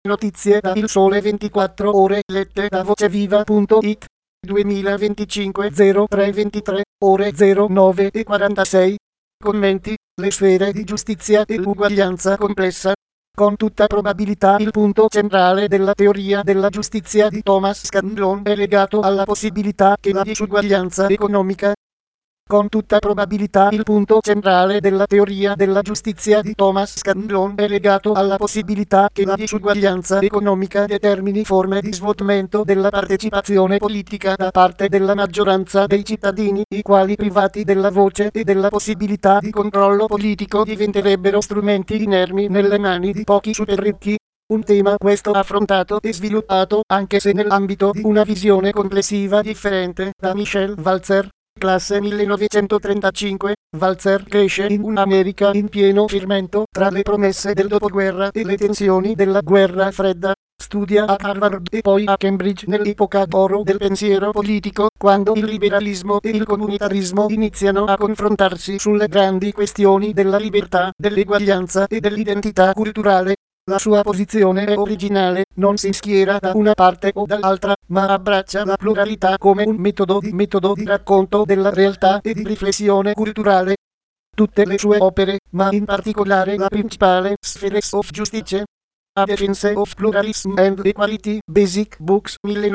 Notizie da Il Sole 24 Ore lette da voceviva.it 2025 03 ore 09:46. Commenti: le sfere di giustizia e l'uguaglianza complessa. Con tutta probabilità il punto centrale della teoria della giustizia di Thomas Scanlon è legato alla possibilità che la disuguaglianza economica. Con tutta probabilità il punto centrale della teoria della giustizia di Thomas Scanlon è legato alla possibilità che la disuguaglianza economica determini forme di svuotamento della partecipazione politica da parte della maggioranza dei cittadini, i quali, privati della voce e della possibilità di controllo politico, diventerebbero strumenti inermi nelle mani di pochi superricchi. Un tema questo affrontato e sviluppato, anche se nell'ambito di una visione complessiva differente, da Michel Walzer. Classe 1935, Walzer cresce in un'America in pieno fermento tra le promesse del dopoguerra e le tensioni della guerra fredda. Studia a Harvard e poi a Cambridge nell'epoca d'oro del pensiero politico, quando il liberalismo e il comunitarismo iniziano a confrontarsi sulle grandi questioni della libertà, dell'eguaglianza e dell'identità culturale. La sua posizione è originale, non si schiera da una parte o dall'altra, ma abbraccia la pluralità come un metodo di racconto della realtà e di riflessione culturale. Tutte le sue opere, ma in particolare la principale, Spheres of Justice, A Defense of Pluralism and Equality, Basic Books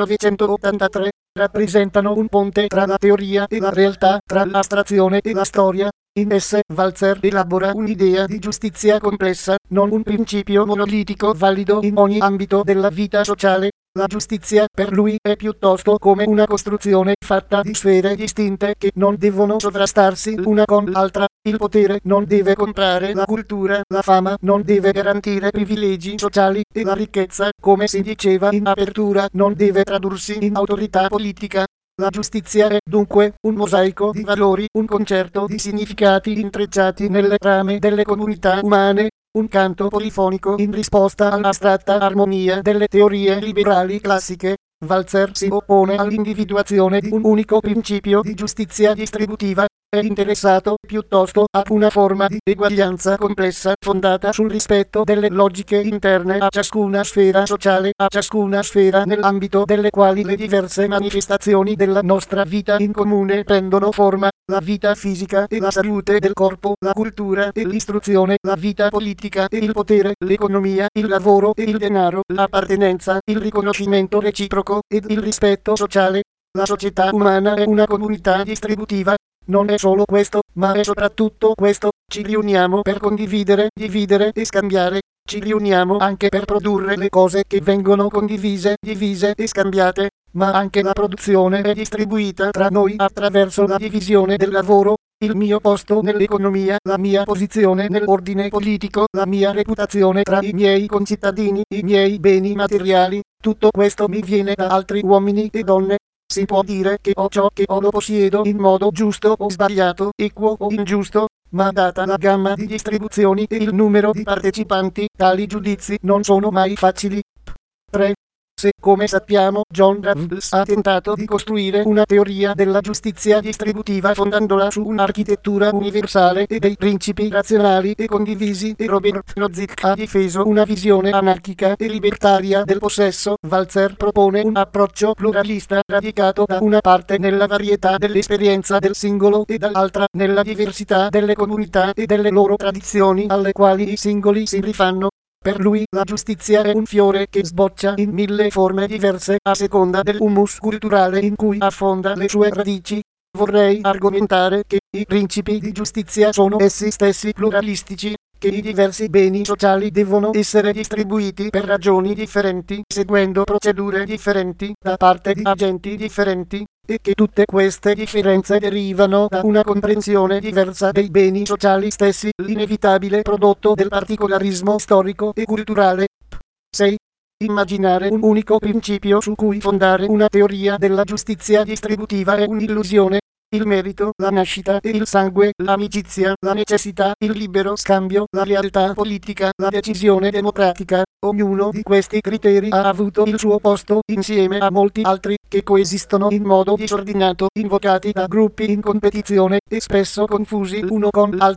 1983, rappresentano un ponte tra la teoria e la realtà, tra l'astrazione e la storia. In esse, Walzer elabora un'idea di giustizia complessa, non un principio monolitico valido in ogni ambito della vita sociale. La giustizia, per lui, è piuttosto come una costruzione fatta di sfere distinte che non devono sovrastarsi l'una con l'altra. Il potere non deve comprare la cultura, la fama non deve garantire privilegi sociali, e la ricchezza, come si diceva in apertura, non deve tradursi in autorità politica. La giustizia è, dunque, un mosaico di valori, un concerto di significati intrecciati nelle trame delle comunità umane, un canto polifonico in risposta all'astratta armonia delle teorie liberali classiche. Walzer si oppone all'individuazione di un unico principio di giustizia distributiva. È interessato piuttosto a una forma di eguaglianza complessa fondata sul rispetto delle logiche interne a ciascuna sfera sociale, a ciascuna sfera nell'ambito delle quali le diverse manifestazioni della nostra vita in comune prendono forma: la vita fisica e la salute del corpo, la cultura e l'istruzione, la vita politica e il potere, l'economia, il lavoro e il denaro, l'appartenenza, il riconoscimento reciproco ed il rispetto sociale. La società umana è una comunità distributiva. Non è solo questo, ma è soprattutto questo. Ci riuniamo per condividere, dividere e scambiare. Ci riuniamo anche per produrre le cose che vengono condivise, divise e scambiate, ma anche la produzione è distribuita tra noi attraverso la divisione del lavoro. Il mio posto nell'economia, la mia posizione nell'ordine politico, la mia reputazione tra i miei concittadini, i miei beni materiali, tutto questo mi viene da altri uomini e donne. Si può dire che ho ciò che ho lo possiedo in modo giusto o sbagliato, equo o ingiusto, ma data la gamma di distribuzioni e il numero di partecipanti, tali giudizi non sono mai facili. 3. Se, come sappiamo, John Rawls ha tentato di costruire una teoria della giustizia distributiva fondandola su un'architettura universale e dei principi razionali e condivisi, e Robert Nozick ha difeso una visione anarchica e libertaria del possesso, Walzer propone un approccio pluralista radicato da una parte nella varietà dell'esperienza del singolo e dall'altra nella diversità delle comunità e delle loro tradizioni alle quali i singoli si rifanno. Per lui la giustizia è un fiore che sboccia in 1000 forme diverse a seconda del humus culturale in cui affonda le sue radici. Vorrei argomentare che i principi di giustizia sono essi stessi pluralistici, che i diversi beni sociali devono essere distribuiti per ragioni differenti, seguendo procedure differenti, da parte di agenti differenti, e che tutte queste differenze derivano da una comprensione diversa dei beni sociali stessi, l'inevitabile prodotto del particolarismo storico e culturale. 6. Immaginare un unico principio su cui fondare una teoria della giustizia distributiva è un'illusione. Il merito, la nascita e il sangue, l'amicizia, la necessità, il libero scambio, la lealtà politica, la decisione democratica, ognuno di questi criteri ha avuto il suo posto insieme a molti altri che coesistono in modo disordinato, invocati da gruppi in competizione e spesso confusi l'uno con l'altro.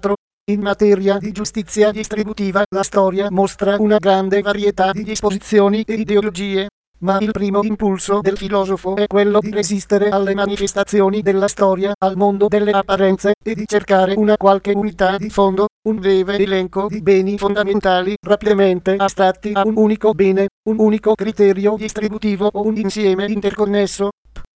In materia di giustizia distributiva, la storia mostra una grande varietà di disposizioni e ideologie. Ma il primo impulso del filosofo è quello di resistere alle manifestazioni della storia, al mondo delle apparenze, e di cercare una qualche unità di fondo, un breve elenco di beni fondamentali rapidamente astratti a un unico bene, un unico criterio distributivo o un insieme interconnesso.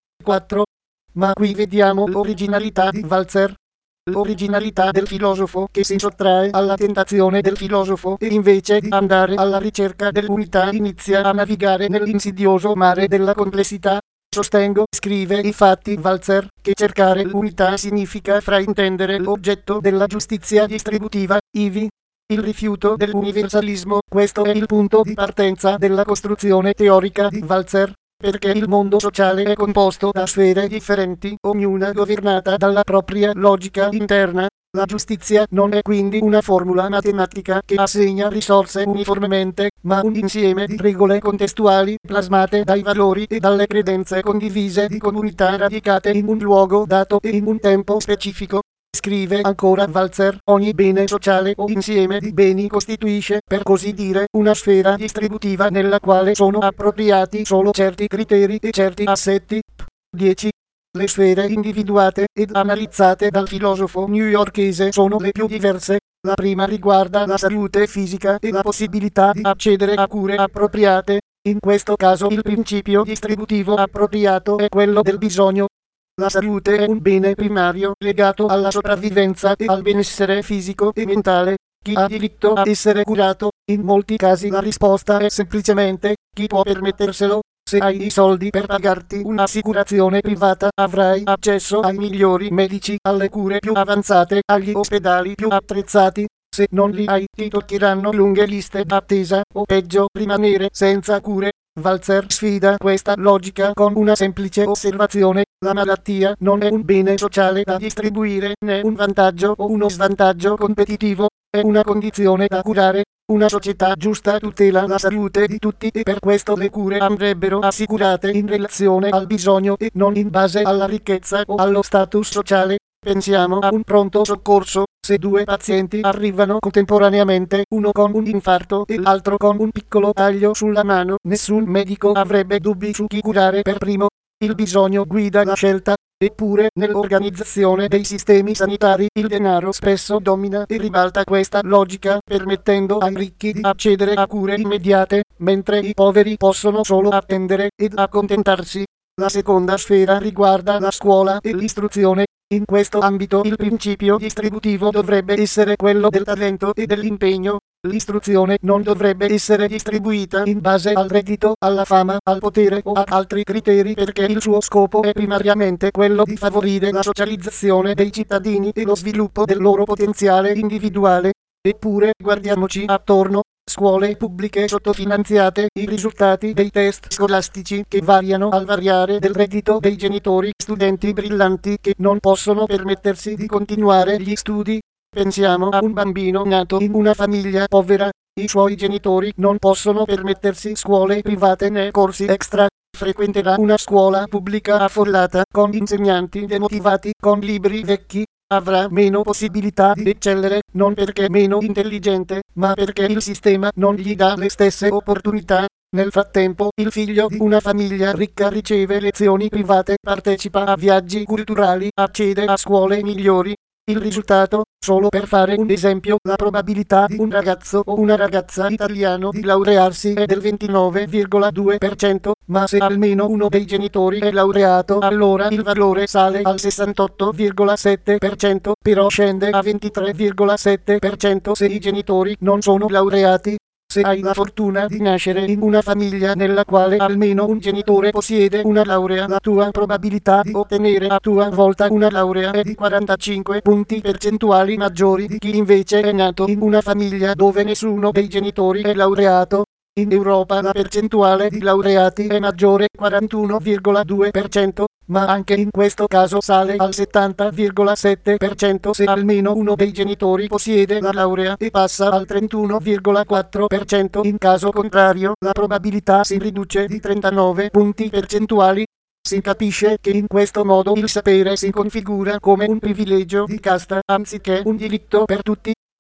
4. Ma qui vediamo l'originalità di Walzer. L'originalità del filosofo che si sottrae alla tentazione del filosofo e invece di andare alla ricerca dell'unità inizia a navigare nell'insidioso mare della complessità. Sostengo, scrive infatti Walzer, che cercare l'unità significa fraintendere l'oggetto della giustizia distributiva, ivi il rifiuto dell'universalismo. Questo è il punto di partenza della costruzione teorica di Walzer. Perché il mondo sociale è composto da sfere differenti, ognuna governata dalla propria logica interna. La giustizia non è quindi una formula matematica che assegna risorse uniformemente, ma un insieme di regole contestuali plasmate dai valori e dalle credenze condivise di comunità radicate in un luogo dato e in un tempo specifico. Scrive ancora Walzer, ogni bene sociale o insieme di beni costituisce, per così dire, una sfera distributiva nella quale sono appropriati solo certi criteri e certi assetti. 10. Le sfere individuate ed analizzate dal filosofo newyorkese sono le più diverse. La prima riguarda la salute fisica e la possibilità di accedere a cure appropriate. In questo caso il principio distributivo appropriato è quello del bisogno. La salute è un bene primario legato alla sopravvivenza e al benessere fisico e mentale. Chi ha diritto a essere curato? In molti casi la risposta è semplicemente chi può permetterselo. Se hai i soldi per pagarti un'assicurazione privata, avrai accesso ai migliori medici, alle cure più avanzate, agli ospedali più attrezzati. Se non li hai, ti toccheranno lunghe liste d'attesa, o peggio, rimanere senza cure. Walzer sfida questa logica con una semplice osservazione: la malattia non è un bene sociale da distribuire, né un vantaggio o uno svantaggio competitivo, è una condizione da curare. Una società giusta tutela la salute di tutti e per questo le cure andrebbero assicurate in relazione al bisogno e non in base alla ricchezza o allo status sociale. Pensiamo a un pronto soccorso. Se due pazienti arrivano contemporaneamente, uno con un infarto e l'altro con un piccolo taglio sulla mano, nessun medico avrebbe dubbi su chi curare per primo. Il bisogno guida la scelta. Eppure, nell'organizzazione dei sistemi sanitari, il denaro spesso domina e ribalta questa logica, permettendo ai ricchi di accedere a cure immediate, mentre i poveri possono solo attendere ed accontentarsi. La seconda sfera riguarda la scuola e l'istruzione. In questo ambito il principio distributivo dovrebbe essere quello del talento e dell'impegno. L'istruzione non dovrebbe essere distribuita in base al reddito, alla fama, al potere o ad altri criteri, perché il suo scopo è primariamente quello di favorire la socializzazione dei cittadini e lo sviluppo del loro potenziale individuale. Eppure, guardiamoci attorno. Scuole pubbliche sottofinanziate, i risultati dei test scolastici che variano al variare del reddito dei genitori, studenti brillanti che non possono permettersi di continuare gli studi. Pensiamo a un bambino nato in una famiglia povera, i suoi genitori non possono permettersi scuole private né corsi extra, frequenterà una scuola pubblica affollata con insegnanti demotivati, con libri vecchi. Avrà meno possibilità di eccellere, non perché meno intelligente, ma perché il sistema non gli dà le stesse opportunità. Nel frattempo, il figlio di una famiglia ricca riceve lezioni private, partecipa a viaggi culturali, accede a scuole migliori. Il risultato, solo per fare un esempio, la probabilità di un ragazzo o una ragazza italiano di laurearsi è del 29,2%, ma se almeno uno dei genitori è laureato, allora il valore sale al 68,7%, però scende a 23,7% se i genitori non sono laureati. Se hai la fortuna di nascere in una famiglia nella quale almeno un genitore possiede una laurea, la tua probabilità di ottenere a tua volta una laurea è di 45 punti percentuali maggiori di chi invece è nato in una famiglia dove nessuno dei genitori è laureato. In Europa la percentuale di laureati è maggiore, 41,2%, ma anche in questo caso sale al 70,7% se almeno uno dei genitori possiede la laurea e passa al 31,4% in caso contrario la probabilità si riduce di 39 punti percentuali. Si capisce che in questo modo il sapere si configura come un privilegio di casta anziché un diritto per tutti.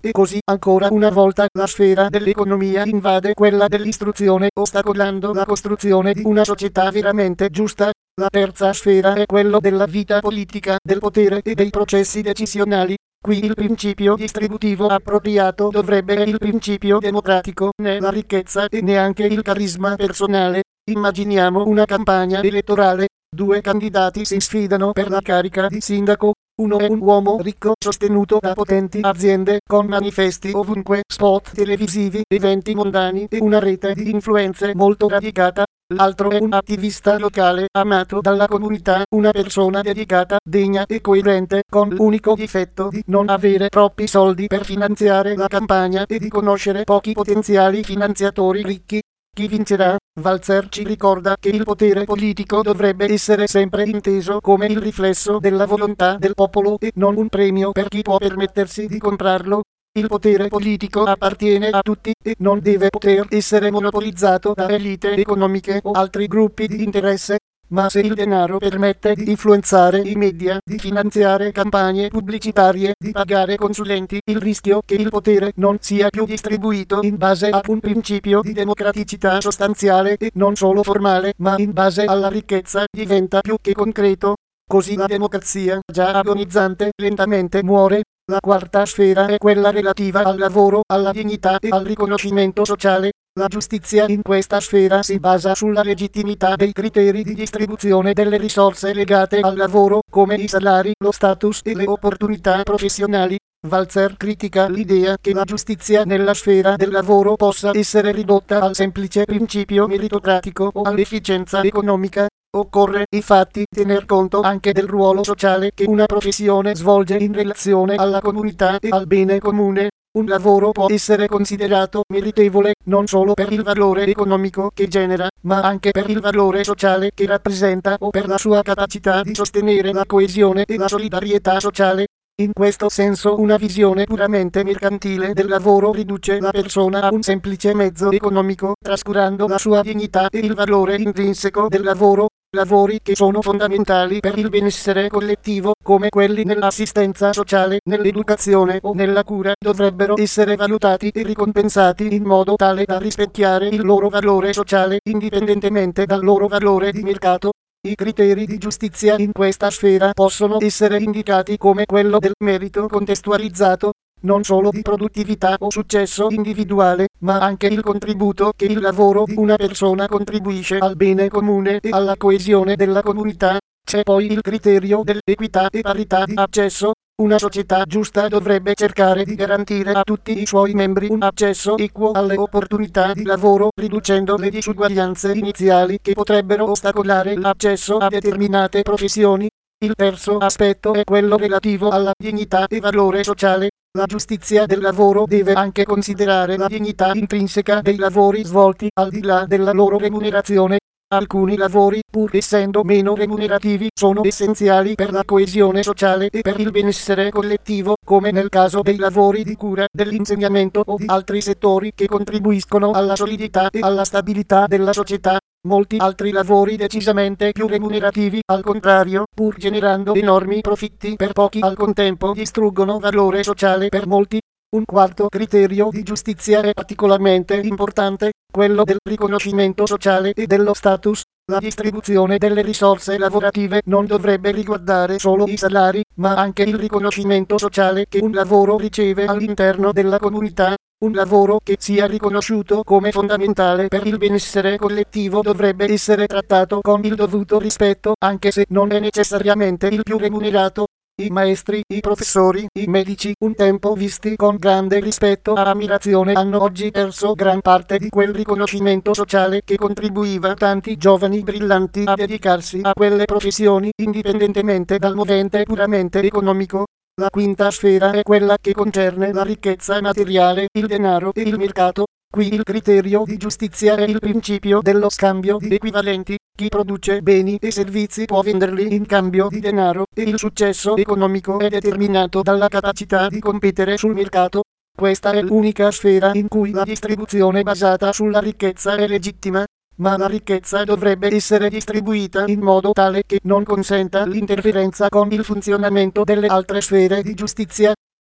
E così ancora una volta la sfera dell'economia invade quella dell'istruzione, ostacolando la costruzione di una società veramente giusta. La terza sfera è quello della vita politica, del potere e dei processi decisionali. Qui il principio distributivo appropriato dovrebbe essere il principio democratico, né la ricchezza e neanche il carisma personale. Immaginiamo una campagna elettorale. Due candidati si sfidano per la carica di sindaco. Uno è un uomo ricco sostenuto da potenti aziende con manifesti ovunque, spot televisivi, eventi mondani e una rete di influenze molto radicata. L'altro è un attivista locale amato dalla comunità, una persona dedicata, degna e coerente, con l'unico difetto di non avere troppi soldi per finanziare la campagna e di conoscere pochi potenziali finanziatori ricchi. Chi vincerà? Walzer ci ricorda che il potere politico dovrebbe essere sempre inteso come il riflesso della volontà del popolo e non un premio per chi può permettersi di comprarlo. Il potere politico appartiene a tutti e non deve poter essere monopolizzato da elite economiche o altri gruppi di interesse. Ma se il denaro permette di influenzare i media, di finanziare campagne pubblicitarie, di pagare consulenti, il rischio che il potere non sia più distribuito in base a un principio di democraticità sostanziale e non solo formale, ma in base alla ricchezza, diventa più che concreto. Così la democrazia, già agonizzante, lentamente muore. La quarta sfera è quella relativa al lavoro, alla dignità e al riconoscimento sociale. La giustizia in questa sfera si basa sulla legittimità dei criteri di distribuzione delle risorse legate al lavoro, come i salari, lo status e le opportunità professionali. Walzer critica l'idea che la giustizia nella sfera del lavoro possa essere ridotta al semplice principio meritocratico o all'efficienza economica. Occorre infatti tener conto anche del ruolo sociale che una professione svolge in relazione alla comunità e al bene comune. Un lavoro può essere considerato meritevole non solo per il valore economico che genera, ma anche per il valore sociale che rappresenta o per la sua capacità di sostenere la coesione e la solidarietà sociale. In questo senso una visione puramente mercantile del lavoro riduce la persona a un semplice mezzo economico, trascurando la sua dignità e il valore intrinseco del lavoro. Lavori che sono fondamentali per il benessere collettivo, come quelli nell'assistenza sociale, nell'educazione o nella cura, dovrebbero essere valutati e ricompensati in modo tale da rispecchiare il loro valore sociale, indipendentemente dal loro valore di mercato. I criteri di giustizia in questa sfera possono essere indicati come quello del merito contestualizzato, non solo di produttività o successo individuale, ma anche il contributo che il lavoro di una persona contribuisce al bene comune e alla coesione della comunità. C'è poi il criterio dell'equità e parità di accesso. Una società giusta dovrebbe cercare di garantire a tutti i suoi membri un accesso equo alle opportunità di lavoro, riducendo le disuguaglianze iniziali che potrebbero ostacolare l'accesso a determinate professioni. Il terzo aspetto è quello relativo alla dignità e valore sociale. La giustizia del lavoro deve anche considerare la dignità intrinseca dei lavori svolti al di là della loro remunerazione. Alcuni lavori, pur essendo meno remunerativi, sono essenziali per la coesione sociale e per il benessere collettivo, come nel caso dei lavori di cura, dell'insegnamento o di altri settori che contribuiscono alla solidità e alla stabilità della società. Molti altri lavori decisamente più remunerativi, al contrario, pur generando enormi profitti per pochi, al contempo distruggono valore sociale per molti. Un quarto criterio di giustizia è particolarmente importante, quello del riconoscimento sociale e dello status. La distribuzione delle risorse lavorative non dovrebbe riguardare solo i salari, ma anche il riconoscimento sociale che un lavoro riceve all'interno della comunità. Un lavoro che sia riconosciuto come fondamentale per il benessere collettivo dovrebbe essere trattato con il dovuto rispetto, anche se non è necessariamente il più remunerato. I maestri, i professori, i medici, un tempo visti con grande rispetto e ammirazione, hanno oggi perso gran parte di quel riconoscimento sociale che contribuiva tanti giovani brillanti a dedicarsi a quelle professioni, indipendentemente dal movente puramente economico. La quinta sfera è quella che concerne la ricchezza materiale, il denaro e il mercato. Qui il criterio di giustizia è il principio dello scambio di equivalenti. Chi produce beni e servizi può venderli in cambio di denaro, e il successo economico è determinato dalla capacità di competere sul mercato. Questa è l'unica sfera in cui la distribuzione basata sulla ricchezza è legittima. Ma la ricchezza dovrebbe essere distribuita in modo tale che non consenta l'interferenza con il funzionamento delle altre sfere di giustizia.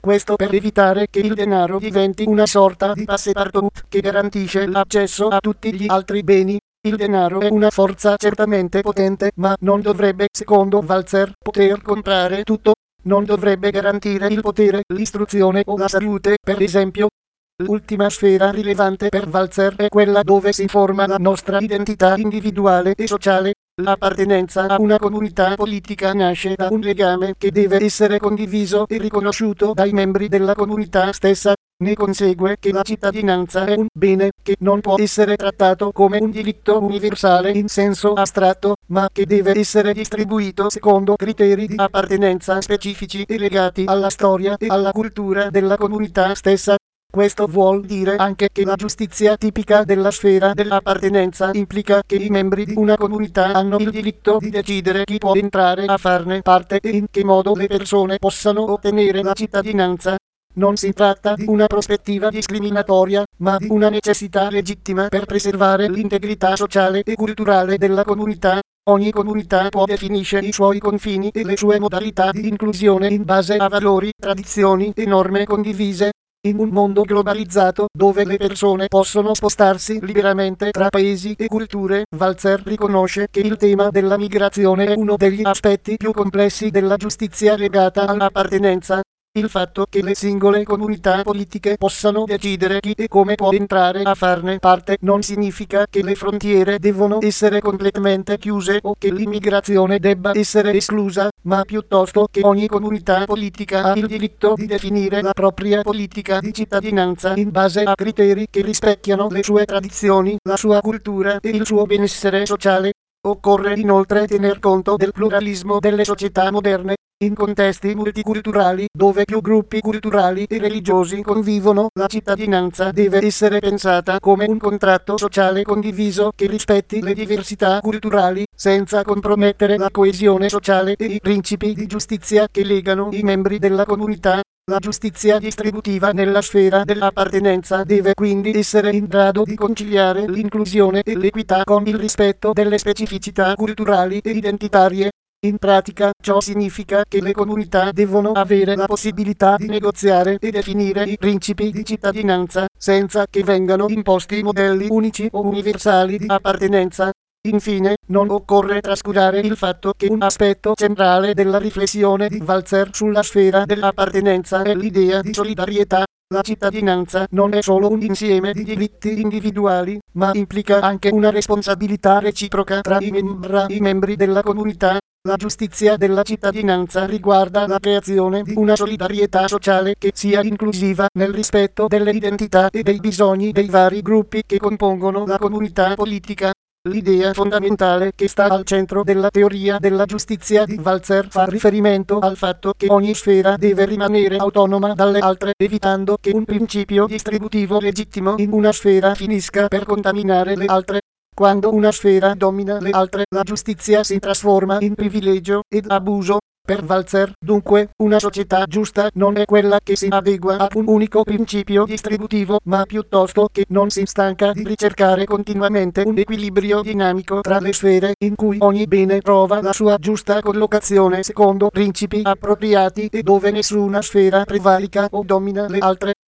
Questo per evitare che il denaro diventi una sorta di passepartout che garantisce l'accesso a tutti gli altri beni. Il denaro è una forza certamente potente, ma non dovrebbe, secondo Walzer, poter comprare tutto. Non dovrebbe garantire il potere, l'istruzione o la salute, per esempio. L'ultima sfera rilevante per Walzer è quella dove si forma la nostra identità individuale e sociale. L'appartenenza a una comunità politica nasce da un legame che deve essere condiviso e riconosciuto dai membri della comunità stessa. Ne consegue che la cittadinanza è un bene che non può essere trattato come un diritto universale in senso astratto, ma che deve essere distribuito secondo criteri di appartenenza specifici e legati alla storia e alla cultura della comunità stessa. Questo vuol dire anche che la giustizia tipica della sfera dell'appartenenza implica che i membri di una comunità hanno il diritto di decidere chi può entrare a farne parte e in che modo le persone possano ottenere la cittadinanza. Non si tratta di una prospettiva discriminatoria, ma di una necessità legittima per preservare l'integrità sociale e culturale della comunità. Ogni comunità poi definisce i suoi confini e le sue modalità di inclusione in base a valori, tradizioni e norme condivise. In un mondo globalizzato, dove le persone possono spostarsi liberamente tra paesi e culture, Walzer riconosce che il tema della migrazione è uno degli aspetti più complessi della giustizia legata all'appartenenza. Il fatto che le singole comunità politiche possano decidere chi e come può entrare a farne parte non significa che le frontiere devono essere completamente chiuse o che l'immigrazione debba essere esclusa, ma piuttosto che ogni comunità politica ha il diritto di definire la propria politica di cittadinanza in base a criteri che rispecchiano le sue tradizioni, la sua cultura e il suo benessere sociale. Occorre inoltre tener conto del pluralismo delle società moderne. In contesti multiculturali, dove più gruppi culturali e religiosi convivono, la cittadinanza deve essere pensata come un contratto sociale condiviso che rispetti le diversità culturali, senza compromettere la coesione sociale e i principi di giustizia che legano i membri della comunità. La giustizia distributiva nella sfera dell'appartenenza deve quindi essere in grado di conciliare l'inclusione e l'equità con il rispetto delle specificità culturali e identitarie. In pratica, ciò significa che le comunità devono avere la possibilità di negoziare e definire i principi di cittadinanza, senza che vengano imposti modelli unici o universali di appartenenza. Infine, non occorre trascurare il fatto che un aspetto centrale della riflessione di Walzer sulla sfera dell'appartenenza è l'idea di solidarietà. La cittadinanza non è solo un insieme di diritti individuali, ma implica anche una responsabilità reciproca tra i membri della comunità. La giustizia della cittadinanza riguarda la creazione di una solidarietà sociale che sia inclusiva nel rispetto delle identità e dei bisogni dei vari gruppi che compongono la comunità politica. L'idea fondamentale che sta al centro della teoria della giustizia di Walzer fa riferimento al fatto che ogni sfera deve rimanere autonoma dalle altre, evitando che un principio distributivo legittimo in una sfera finisca per contaminare le altre. Quando una sfera domina le altre, la giustizia si trasforma in privilegio ed abuso. Per Walzer, dunque, una società giusta non è quella che si adegua a un unico principio distributivo, ma piuttosto che non si stanca di ricercare continuamente un equilibrio dinamico tra le sfere, in cui ogni bene trova la sua giusta collocazione secondo principi appropriati e dove nessuna sfera prevarica o domina le altre.